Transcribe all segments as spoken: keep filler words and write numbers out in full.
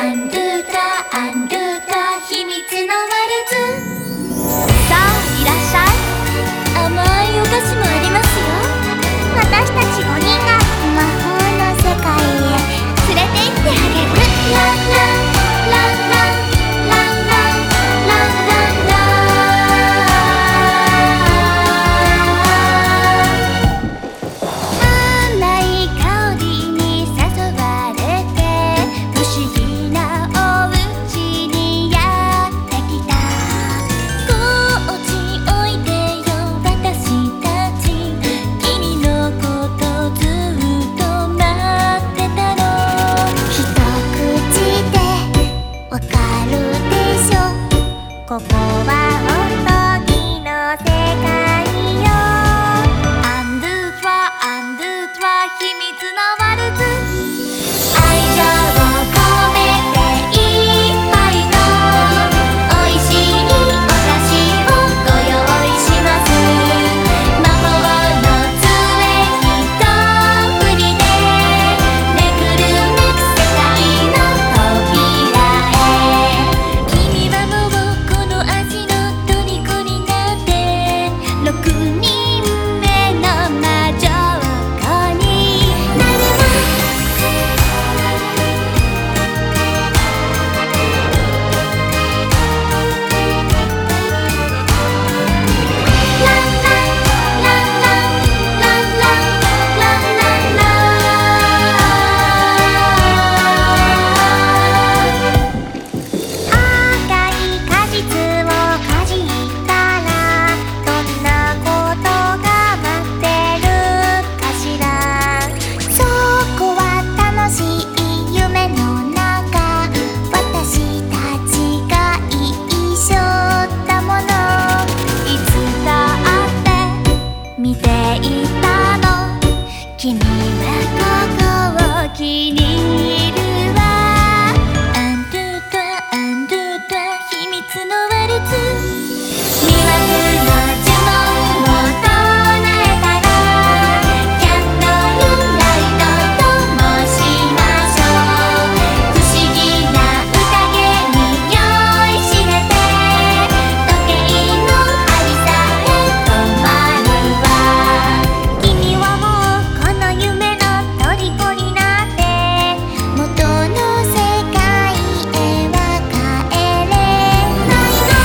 アンドゥタアンドゥタ秘密のワルツ。さあいらっしゃい。甘いお菓子もありますよ。私たちごにんが魔法の世界へ連れて行ってあげる。ランランランランランランランランラン。甘い香りに誘われて不思議なお家にやってきた。こっちおいでよ私たち、君のことずっと待ってたの。一口でわかるでしょ、ここはおとぎの世界よ。アンドゥトワアンドゥトワ秘密のワルツ。愛情を込めていっぱいのおいしいお菓子をご用意します。魔法の杖ひと振りでめくるめく世界の扉へ。君はもうこの味の虜になってろくにんめの魔女っ子になるわ。ランランランランランランランランラン。赤い果実をかじったらどんなことが待ってるかしら。そこは楽しい夢の中、私たちが一緒だもの。いつだって見ていたの、君はここを気に入るわ。アンドゥトワアンドゥトワ秘密のワルツ。魅惑の呪文を唱えたらキャンドルライトと申しましょう。不思議な宴に酔いしれて時計の針さえ止まるわ。君はもうこの夢の虜になって元の世界へは帰れないの。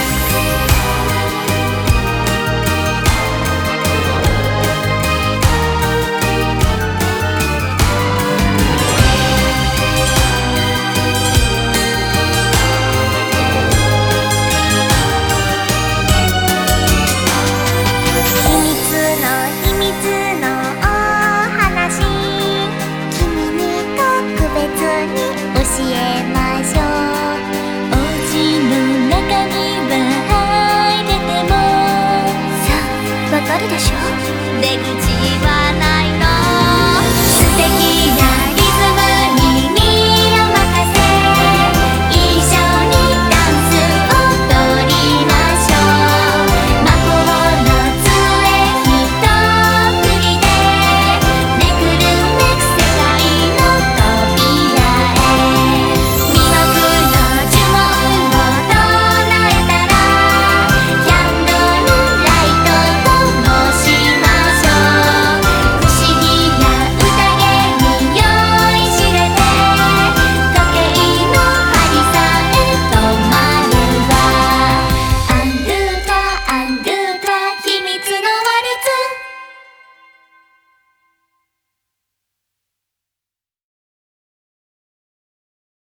秘密の秘密のお話、君に特別に教えましょう。お家の中には入れてもさあわかるでしょ、出口